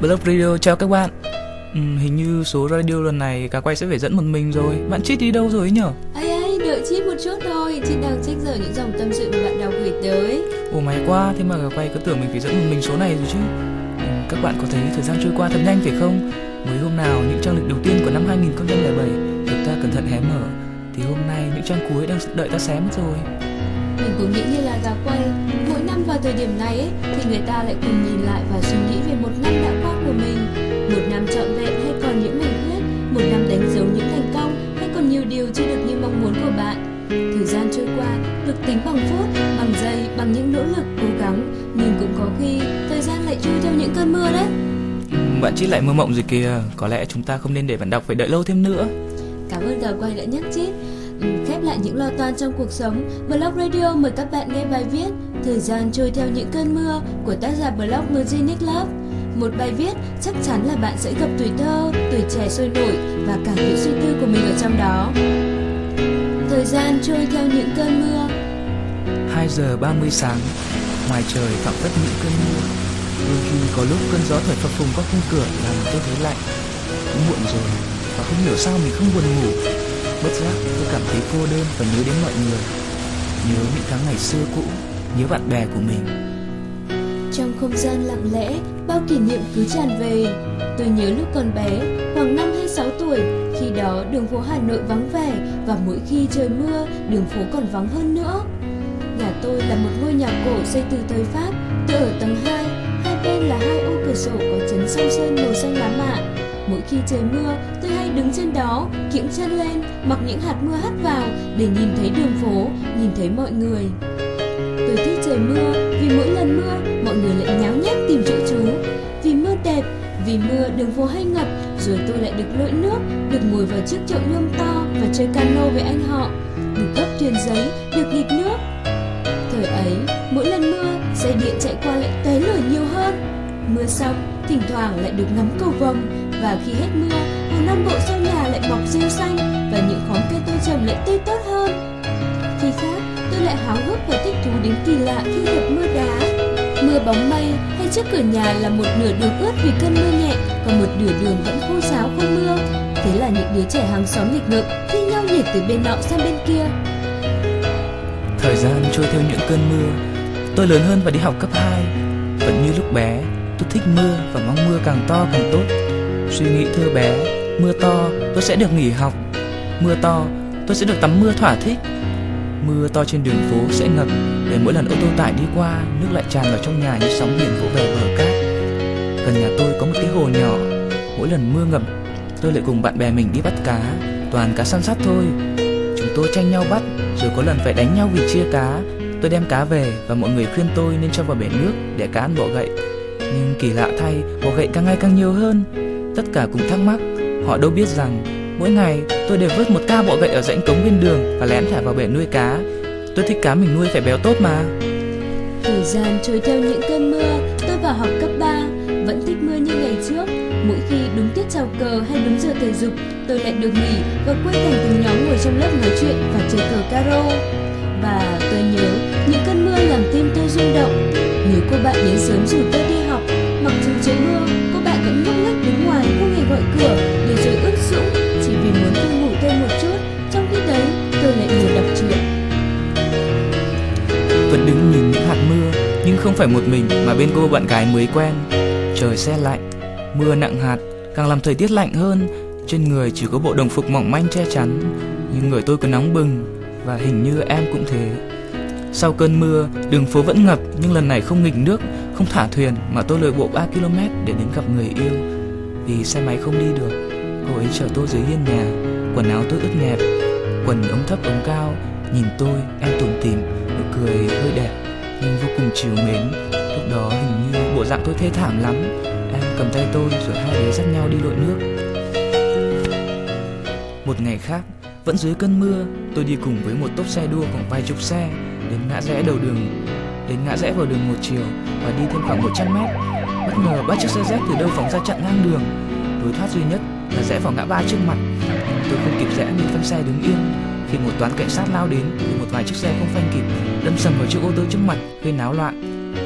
Blog Radio chào các bạn. Hình như số radio lần này Cá Quay sẽ phải dẫn một mình rồi. Bạn Chít đi đâu rồi ấy nhở? Ấy, đợi Chít một chút thôi. Chít đang check giờ những dòng tâm sự mà bạn đọc gửi tới. Ồ may quá, thế mà Cá Quay cứ tưởng mình phải dẫn một mình số này rồi chứ. Các bạn có thấy thời gian trôi qua thật nhanh phải không? Mới hôm nào những trang lịch đầu tiên của năm 2007 được ta cẩn thận hé mở, thì hôm nay những trang cuối đang đợi ta xé mất rồi. Mình cũng nghĩ như là Cá Quay. Mỗi năm vào thời điểm này ấy, thì người ta lại cùng nhìn lại và suy nghĩ về một năm đã qua của mình. Một năm trọn vẹn hay còn những mảnh khuyết, một năm đánh dấu những thành công hay còn nhiều điều chưa được như mong muốn của bạn. Thời gian trôi qua được tính bằng phút, bằng giây, bằng những nỗ lực cố gắng, nhưng cũng có khi thời gian lại trôi theo những cơn mưa đấy. Bạn Chít lại mơ mộng rồi kìa. Có lẽ chúng ta không nên để bạn đọc phải đợi lâu thêm nữa. Cảm ơn Cá Quay đã nhắc Chít. Khép lại những lo toan trong cuộc sống, Blog Radio mời các bạn nghe bài viết Thời gian trôi theo những cơn mưa của tác giả blog Muzinic Love. Một bài viết chắc chắn là bạn sẽ gặp tuổi thơ, tuổi trẻ sôi nổi và cả những suy tư của mình ở trong đó. Thời gian trôi theo những cơn mưa. 2 giờ 30 sáng, ngoài trời phảng phất những cơn mưa. Đôi khi có lúc cơn gió thổi phập phùng qua khung cửa làm tôi thấy lạnh. Cũng muộn rồi và không hiểu sao mình không buồn ngủ. Bất giác tôi cảm thấy cô đơn và nhớ đến mọi người, nhớ những tháng ngày xưa cũ, nhớ bạn bè của mình. Trong không gian lặng lẽ, bao kỷ niệm cứ tràn về. Tôi nhớ lúc còn bé, khoảng 5 hay 6 tuổi, khi đó đường phố Hà Nội vắng vẻ và mỗi khi trời mưa, đường phố còn vắng hơn nữa. Nhà tôi là một ngôi nhà cổ xây từ thời Pháp, tôi ở tầng 2, hai bên là hai ô cửa sổ có chấn song sơn màu xanh lá mạ. Mỗi khi trời mưa, tôi hay đứng trên đó, kiễng chân lên, mặc những hạt mưa hắt vào để nhìn thấy đường phố, nhìn thấy mọi người. Tôi thích trời mưa vì mỗi lần mưa, mọi người lại nháo nhác tìm chỗ trú. Vì mưa đẹp, vì mưa đường phố hay ngập, rồi tôi lại được lội nước, được ngồi vào chiếc chậu nhôm to và chơi cano với anh họ, được gấp thuyền giấy, được nghịch nước. Thời ấy, mỗi lần mưa, xe điện chạy qua lại tóe lửa nhiều hơn. Mưa xong, thỉnh thoảng lại được ngắm cầu vồng, và khi hết mưa, Hồ Nam Bộ sau nhà lại mọc rêu xanh và những khóm cây tôi trồng lại tươi tốt hơn. Khi khác, tôi lại háo hức và thích thú đến kỳ lạ khi gặp mưa đá. Mưa bóng mây hay trước cửa nhà là một nửa đường ướt vì cơn mưa nhẹ, còn một nửa đường vẫn khô ráo không mưa. Thế là những đứa trẻ hàng xóm nghịch ngợm thi nhau nhảy từ bên nọ sang bên kia. Thời gian trôi theo những cơn mưa. Tôi lớn hơn và đi học cấp 2. Vẫn như lúc bé, tôi thích mưa và mong mưa càng to càng tốt. Suy nghĩ thơ bé, mưa to tôi sẽ được nghỉ học, mưa to tôi sẽ được tắm mưa thỏa thích. Mưa to trên đường phố sẽ ngập, để mỗi lần ô tô tải đi qua, nước lại tràn vào trong nhà như sóng biển vỗ về bờ cát. Gần nhà tôi có một cái hồ nhỏ. Mỗi lần mưa ngập, tôi lại cùng bạn bè mình đi bắt cá, toàn cá săn sắt thôi. Chúng tôi tranh nhau bắt, rồi có lần phải đánh nhau vì chia cá. Tôi đem cá về và mọi người khuyên tôi nên cho vào bể nước để cá ăn bọ gậy. Nhưng kỳ lạ thay, bọ gậy càng ngày càng nhiều hơn. Tất cả cùng thắc mắc, họ đâu biết rằng mỗi ngày tôi đều vớt một ca bọ gậy ở rãnh cống bên đường và lén thả vào bể nuôi cá. Tôi thích cá mình nuôi phải béo tốt mà. Thời gian trôi theo những cơn mưa. Tôi vào học cấp 3, vẫn thích mưa như ngày trước. Mỗi khi đúng tiết chào cờ hay đúng giờ thể dục, tôi lại được nghỉ và quay thành từng nhóm ngồi trong lớp nói chuyện và chơi cờ caro. Và tôi nhớ những cơn mưa làm tim tôi rung động. Nhớ cô bạn đến sớm rủ tôi đi học, mặc dù trời mưa, cô bạn vẫn ngốc nghếch đứng ngoài không hề gọi cửa, để rồi ướt sũng chỉ vì muốn tôi ngủ thêm một chút. Trong khi đấy, tôi lại ngồi đọc truyện. Vẫn đứng nhìn những hạt mưa, nhưng không phải một mình mà bên cô bạn gái mới quen. Trời se lạnh, mưa nặng hạt, càng làm thời tiết lạnh hơn. Trên người chỉ có bộ đồng phục mỏng manh che chắn, nhưng người tôi cứ nóng bừng, và hình như em cũng thế. Sau cơn mưa, đường phố vẫn ngập, nhưng lần này không nghịch nước, không thả thuyền, mà tôi lội bộ 3 km để đến gặp người yêu. Vì xe máy không đi được, cô ấy chở tôi dưới hiên nhà. Quần áo tôi ướt nhẹp, quần ống thấp ống cao. Nhìn tôi, em tủm tỉm, nụ cười hơi đẹp nhưng vô cùng trìu mến. Lúc đó hình như bộ dạng tôi thê thảm lắm. Em cầm tay tôi rồi hai đứa dắt nhau đi lội nước. Một ngày khác, vẫn dưới cơn mưa, tôi đi cùng với một tốp xe đua khoảng vài chục xe đến ngã rẽ vào đường một chiều và đi thêm khoảng 100 mét. Bất ngờ 3 chiếc xe Z từ đâu phóng ra chặn ngang đường. Lối thoát duy nhất là rẽ vào ngã ba trước mặt. Tôi không kịp rẽ nên phân xe đứng yên. Khi một toán cảnh sát lao đến thì một vài chiếc xe không phanh kịp, đâm sầm vào chiếc ô tô trước mặt, gây náo loạn.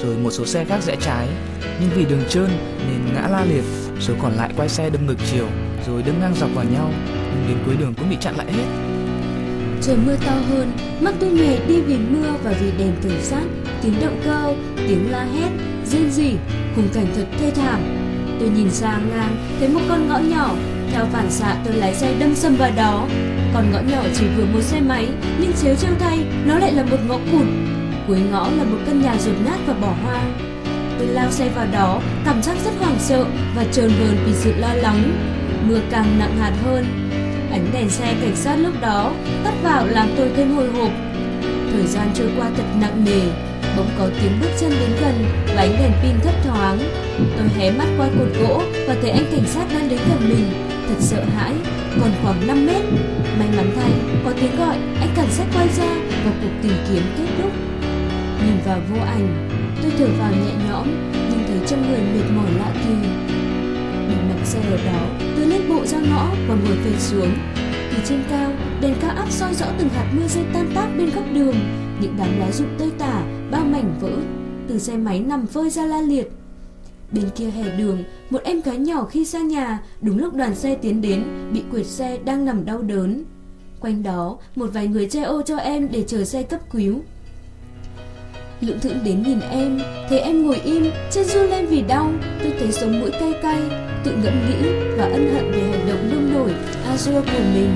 rồi một số xe khác rẽ trái, nhưng vì đường trơn nên ngã la liệt. Số còn lại quay xe đâm ngược chiều, rồi đâm ngang dọc vào nhau, nhưng đến cuối đường cũng bị chặn lại hết. Trời mưa to hơn, mắt tôi nhòe đi vì mưa và vì đèn cảnh sát, tiếng động cơ, tiếng la hét, rên rỉ, khung cảnh thật thê thảm. Tôi nhìn sang ngang, thấy một con ngõ nhỏ, theo phản xạ tôi lái xe đâm sầm vào đó. Con ngõ nhỏ chỉ vừa một xe máy, nhưng trếu trêu thay, nó lại là một ngõ cụt. Cuối ngõ là một căn nhà dột nát và bỏ hoang. Tôi lao xe vào đó, cảm giác rất hoảng sợ và trờn vờn vì sự lo lắng. Mưa càng nặng hạt hơn. Ánh đèn xe cảnh sát lúc đó tắt vào làm tôi thêm hồi hộp. Thời gian trôi qua thật nặng nề. Bỗng có tiếng bước chân đến gần và ánh đèn pin thấp thoáng. Tôi hé mắt qua cột gỗ và thấy anh cảnh sát đang đến gần mình. Thật sợ hãi. Còn khoảng 5 mét. May mắn thay, có tiếng gọi, anh cảnh sát quay ra và cuộc tìm kiếm kết thúc. Nhìn vào vô ảnh, tôi thở vào nhẹ nhõm, nhưng thấy trong người mệt mỏi lạ kỳ. Để mặc xe ở đó, tôi lết bộ ra ngõ và ngồi phịch xuống. Từ trên cao, đèn cao áp soi rõ từng hạt mưa rơi tan tác bên góc đường, những đám lá rụng tơi tả, bao mảnh vỡ, từ xe máy nằm phơi ra la liệt. Bên kia hè đường, một em gái nhỏ khi sang nhà, đúng lúc đoàn xe tiến đến, bị quệt xe đang nằm đau đớn. Quanh đó, một vài người che ô cho em để chờ xe cấp cứu. Lững thững đến nhìn em, thấy em ngồi im, chân run lên vì đau. Tôi thấy sống mũi cay cay, tự ngẫm nghĩ và ân hận về hành động nông nổi, azure của mình.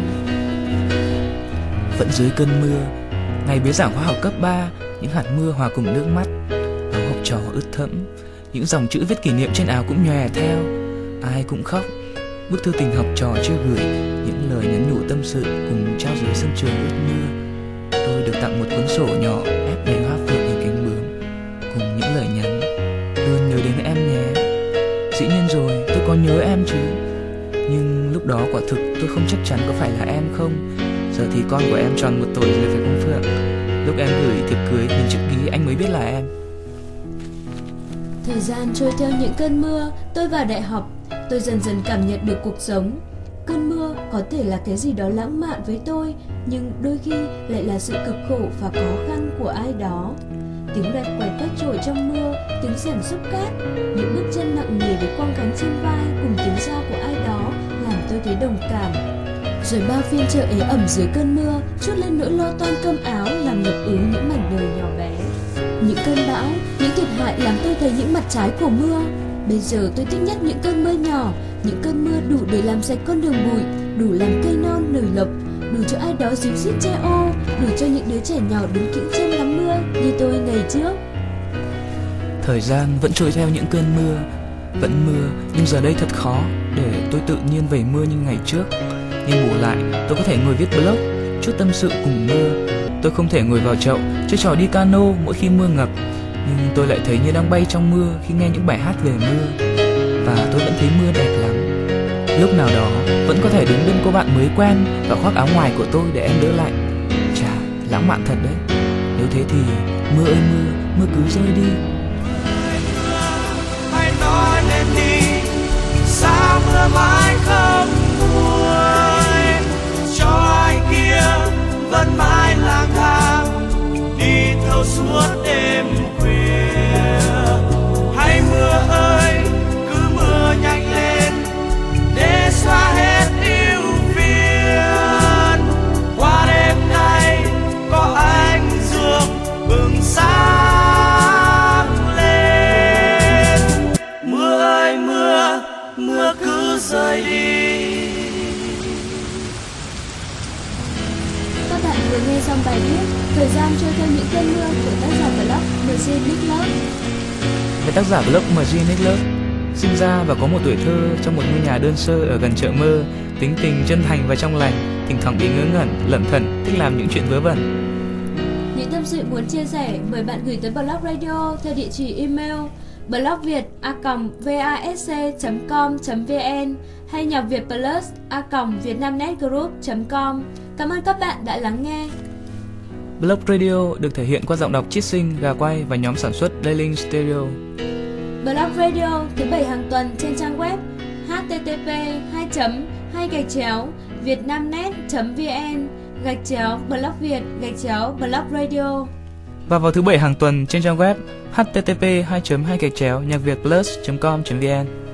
Vẫn dưới cơn mưa, ngày bế giảng khóa học cấp 3, những hạt mưa hòa cùng nước mắt. Áo học trò ướt thẫm, những dòng chữ viết kỷ niệm trên áo cũng nhòe theo. Ai cũng khóc. Bức thư tình học trò chưa gửi, những lời nhắn nhủ tâm sự cùng trao dưới sân trường ướt mưa. Tôi được tặng một cuốn sổ nhỏ ép đầy hoa phượng hình cánh bướm, cùng những lời nhắn: luôn nhớ đến em nhé. Dĩ nhiên rồi, tôi có nhớ em chứ. Nhưng lúc đó quả thực tôi không chắc chắn có phải là em không. Giờ thì con của em tròn 1 tuổi rồi phải không Phượng? Lúc em gửi thiệp cưới hình chữ ký anh mới biết là em. Thời gian trôi theo những cơn mưa, tôi vào đại học. Tôi dần dần cảm nhận được cuộc sống. Cơn mưa có thể là cái gì đó lãng mạn với tôi, nhưng đôi khi lại là sự cực khổ và khó khăn của ai đó. Tiếng loẹt quẹt quét trội trong mưa, tiếng sẻn xúc cát, những bước chân nặng nề với quăng cánh trên vai cùng tiếng rao của ai đó làm tôi thấy đồng cảm. Rồi bao phiên chợ ế ẩm dưới cơn mưa trút lên nỗi lo toan cơm áo làm ngập úng những mảnh đời nhỏ bé. Những cơn bão, những thiệt hại làm tôi thấy những mặt trái của mưa. Bây giờ tôi thích nhất những cơn mưa nhỏ, những cơn mưa đủ để làm sạch con đường bụi, đủ làm cây non nở lộc, đủ cho ai đó díu xít che ô, đủ cho những đứa trẻ nhỏ đứng kiễng chân ngắm mưa như tôi ngày trước. Thời gian vẫn trôi theo những cơn mưa, vẫn mưa nhưng giờ đây thật khó để tôi tự nhiên về mưa như ngày trước. Nhưng bù lại tôi có thể ngồi viết blog, chút tâm sự cùng mưa. Tôi không thể ngồi vào chậu chơi trò đi cano mỗi khi mưa ngập, nhưng tôi lại thấy như đang bay trong mưa khi nghe những bài hát về mưa. Và tôi vẫn thấy mưa đẹp lắm. Lúc nào đó vẫn có thể đứng bên cô bạn mới quen và khoác áo ngoài của tôi để em đỡ lạnh. Chà, lãng mạn thật đấy. Nếu thế thì mưa ơi mưa, mưa cứ rơi đi. Hãy nói lên đi, sao mưa mãi không nguôi, cho ai kia vẫn mãi lang thang đi thâu suốt đêm khuya. Hãy mưa ơi, cứ mưa nhanh lên để xóa hết ưu phiền. Qua đêm nay có ánh dương bừng sáng lên. Mưa ơi mưa, mưa cứ rơi đi. Các bạn vừa nghe xong bài viết Thời gian trôi theo những cơn mưa của tác giả blog MC Nicholas. Về tác giả blog MC Nicholas, sinh ra và có một tuổi thơ trong một ngôi nhà đơn sơ ở gần chợ mơ, tính tình chân thành và trong lành, thỉnh thoảng bị ngớ ngẩn, lẩn thẩn, thích làm những chuyện vớ vẩn. Những tâm sự muốn chia sẻ mời bạn gửi tới Blog Radio theo địa chỉ email blogviet@vasc.com.vn hay nhọc vietplus@vietnamnetgroup.com. Cảm ơn các bạn đã lắng nghe. Blog Radio được thể hiện qua giọng đọc Chiết Sinh, Gà Quay và nhóm sản xuất Daily Stereo. Blog Radio thứ 7 hàng tuần trên trang web http://vietnamnet.vn/blogviet/blog radio. và vào thứ Bảy hàng tuần trên trang web http://nhacvietplus.com.vn.